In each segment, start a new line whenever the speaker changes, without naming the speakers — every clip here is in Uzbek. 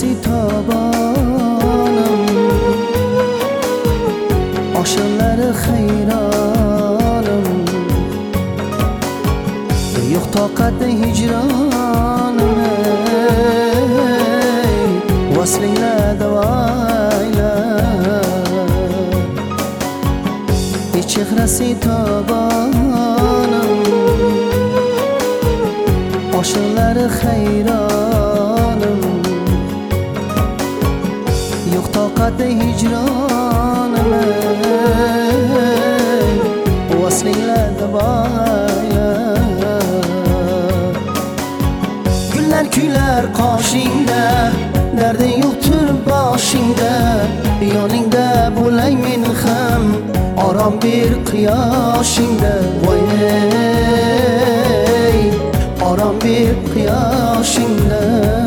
chehrasi tobonim, oshiqlari hayronim, yo'q toqati hijronim, vaslingla davoyla. Chehrasi tobonim, oshiqlari hayronim, yo'q toqati hijronim, vaslingla davoyla. Gullar kuylar qoshingda, darding yo'qtur boshingda, yoningda bo'lay men ham, orom ber quyoshingda. Voy orom ber quyoshingda.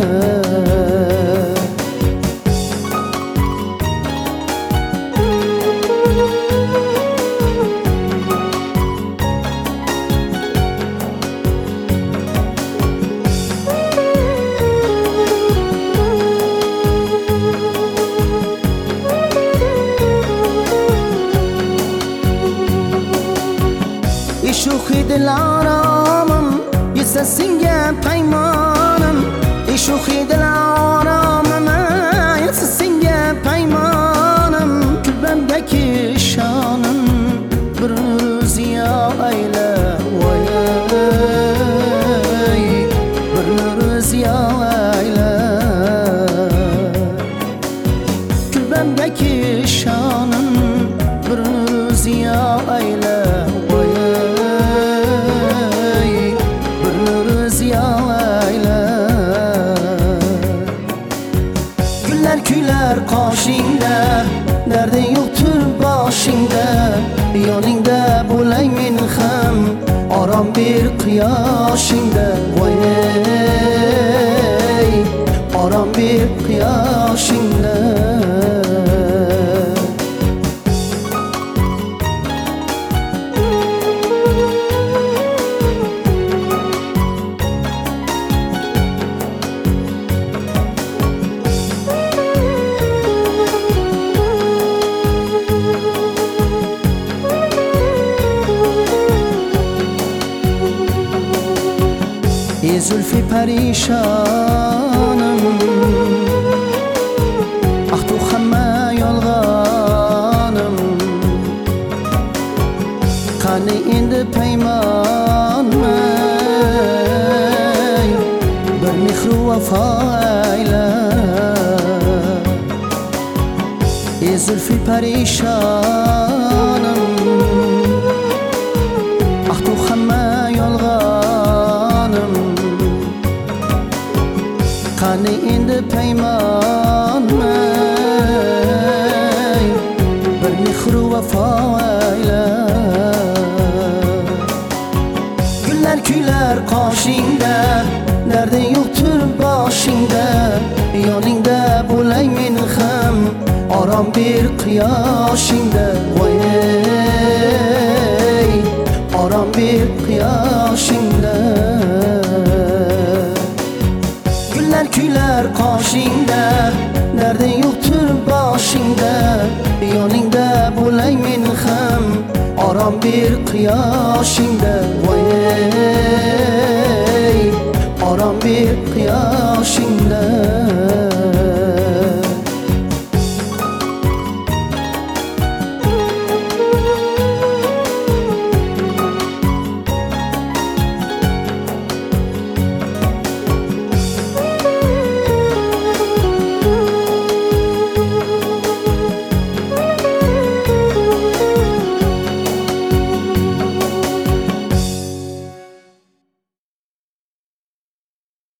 Shu dilaramım, yetsa senga paymonim. Shu dilaramım, yetsa senga paymonim. Kulbamdagi shonim bir ziyo ayla. Voy bir ziyo ayla. Kulbamdagi shonim bir ziyo ayla. Kuylar qoshingda, darding yo'qtur boshingda, yoningda bo'lay men ham, orom ber quyoshingda. Voy orom ber quyoshingda. Zulfi parişanım, ah tu hamma yolg'onim. Qani endi paymonmay, bir mehru vafo ayla. Zulfi parişanım, ah tu hamma yolg'onim. Qani endi paymonmay, bir mehru vafo ayla. Gullar kuylar qoshingda, darding yo'qtur boshingda, yoningda bo'lay men ham, orom ber quyoshingda. Voy orom ber quyoshingda. Kuylar qoshingda, darding yo'qtur boshingda, yoningda bo'lay men ham, orom ber quyoshingda. Voy orom ber quyoshingda.